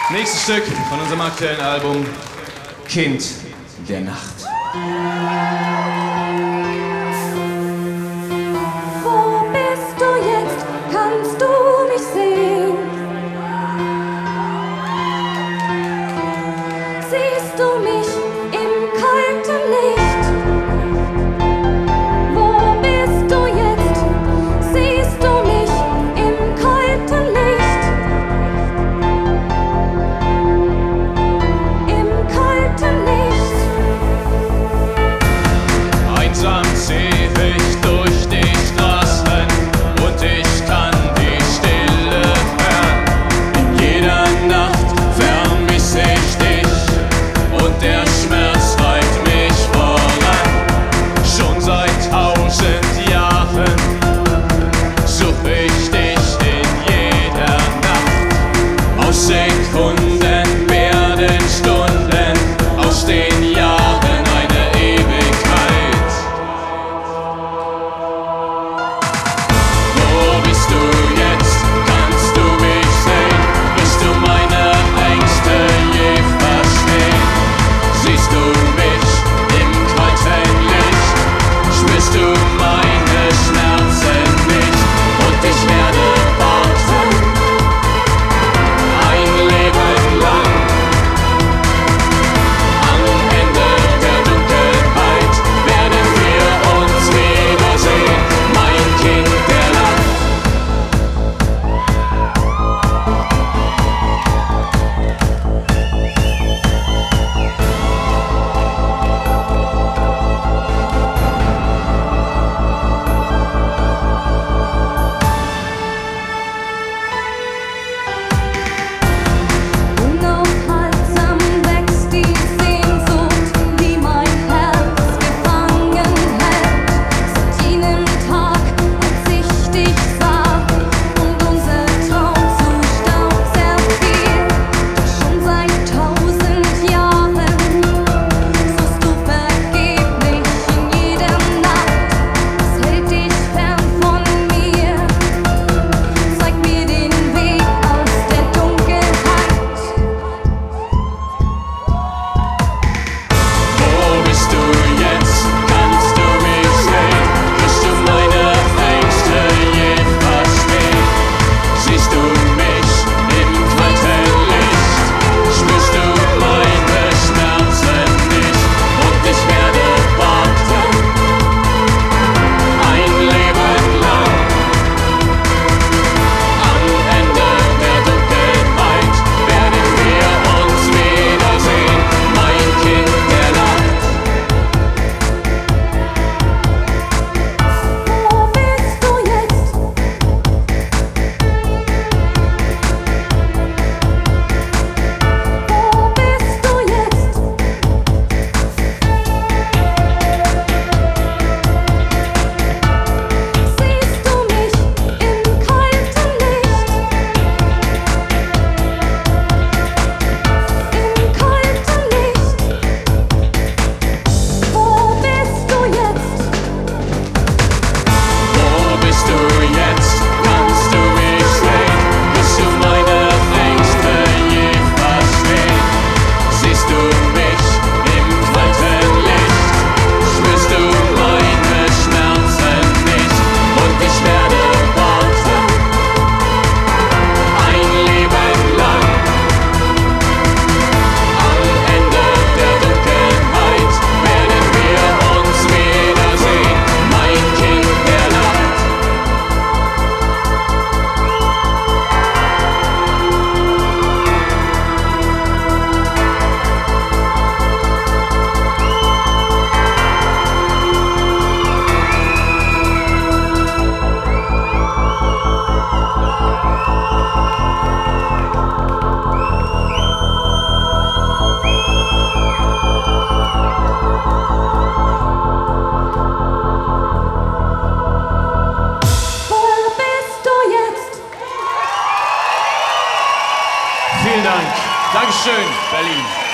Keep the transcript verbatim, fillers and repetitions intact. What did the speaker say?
Nächstes Stück von unserem aktuellen Album, Kind der Nacht. Wo bist du jetzt? Kannst du mich sehen? Siehst du mich im kalten Licht? Wo bist du jetzt? Siehst du mich im kalten Licht? Im kalten Licht. Einsam zieh ich durch die Straßen und ich kann die Stille hören. In jeder Nacht vermiss ich dich und der Schmerz treibt mich voran. Schon seit tausend Jahren such ich dich in jeder Nacht. Aus Sekunden werden Stunden, aus den Jahren eine Ewigkeit. Wo bist du jetzt? Kannst du mich sehen? Wirst du meine Ängste je verstehen? Siehst du mich im kalten Licht? Spürst du meine Schmerzen nicht? Und ich werde warten, ein Leben lang. Am Ende der Dunkelheit werden wir uns wiedersehen, mein Kind der Nacht. Unaufhaltsam wächst die Sehnsucht, die mein Herz gefangen hält. Seit jenem Tag, als ich dich sah und unser Traum zu Staub zerfiel. Doch schon seit tausend Jahren suchst du vergeblich in jeder Nacht. Was hält dich fern von mir? Zeig mir den Weg aus der Dunkelheit. Wo bist du jetzt? Kannst du mich sehen? Wirst du meine Ängste je verstehen? Siehst du mich im kalten Licht? Spürst du meine Schmerzen nicht? Und ich werde warten, ein Leben lang. Am Ende der Dunkelheit werden wir uns wiedersehen, mein Kind der Nacht. Wo bist du jetzt? Wo bist du jetzt? Siehst du mich im kalten Licht? Im kalten Licht. Wo bist du jetzt? Wo bist du jetzt? Kannst du mich sehen? Wirst du meine Ängste je verstehen? Siehst du mich im kalten Licht? Spürst du meine Schmerzen nicht? Und ich werde warten, ein Leben lang. Am Ende der Dunkelheit werden wir uns wiedersehen, mein Kind der Nacht. Wo bist du jetzt? Vielen Dank. Dankeschön, Berlin.